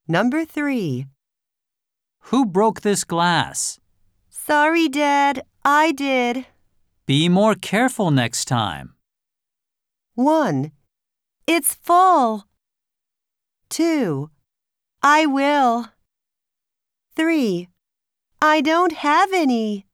Number 3. Who broke this glass? Sorry, Dad. I did. Be more careful next time. 1. It's full. 2. I will. 3. I don't have any.